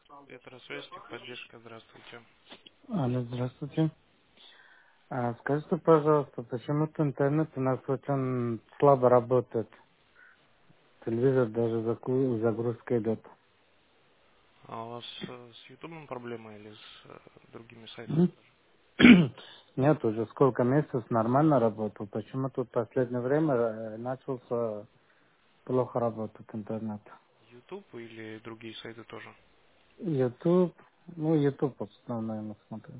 Петросвязь, техподдержка, здравствуйте. Алло, здравствуйте. Скажите, пожалуйста, почему-то интернет у нас очень слабо работает. Телевизор даже загрузка идет. А у вас с Ютубом проблема или с другими сайтами М? тоже? Нет, уже сколько месяцев нормально работал. Почему тут в последнее время начался плохо работать интернет? Ютуб или другие сайты тоже? YouTube, ну, YouTube в основном, наверное, смотрю.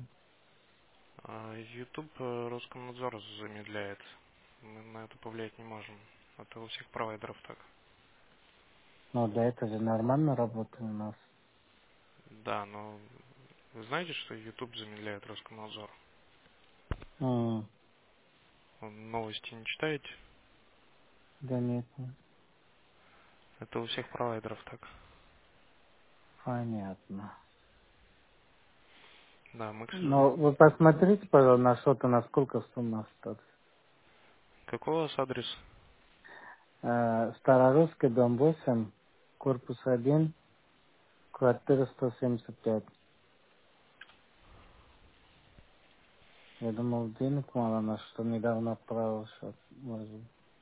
Ютуб Роскомнадзор замедляет. Мы на это повлиять не можем. Это у всех провайдеров так. Но для этого же нормально работает у нас. Да, но вы знаете, что Ютуб замедляет Роскомнадзор? М, Новости не читаете? Да нет, Это у всех провайдеров так. понятно. Да, мы, к Но сожалению... вы посмотрите, пожалуйста, на что-то, насколько сумма осталась. Какой у вас адрес? Старорусский, дом 8, корпус 1, квартира 175. Я думал, денег мало, на что недавно отправил счет. Может,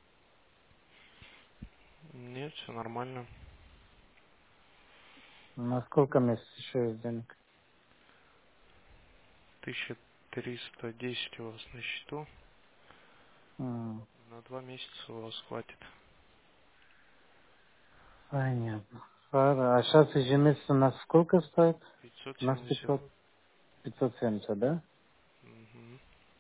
Нет, все нормально. на сколько месяцев еще есть денег? 1310 у вас на счету. М, На 2 месяца у вас хватит. Понятно. А сейчас ежемесячно у нас сколько стоит? У нас 570. 500, 570, да? Мгм.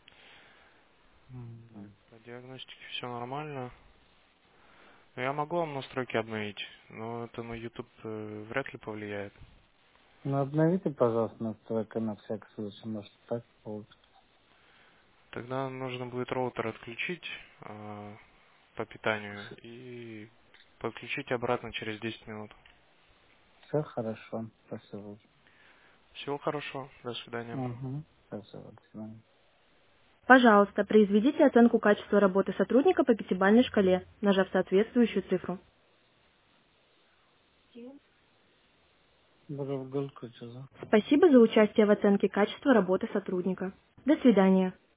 Так, М. по диагностике все нормально. Ну, я могу вам настройки обновить, но это на YouTube вряд ли повлияет. Ну, обновите, пожалуйста, настройка на всякий случай, может, так получится. Тогда нужно будет роутер отключить по питанию и подключить обратно через 10 минут. Все хорошо, спасибо. Всего хорошего, до свидания. Угу. Спасибо, до свидания. Пожалуйста, произведите оценку качества работы сотрудника по пятибалльной шкале, нажав соответствующую цифру. Буду в гульку, что за? Спасибо за участие в оценке качества работы сотрудника. До свидания.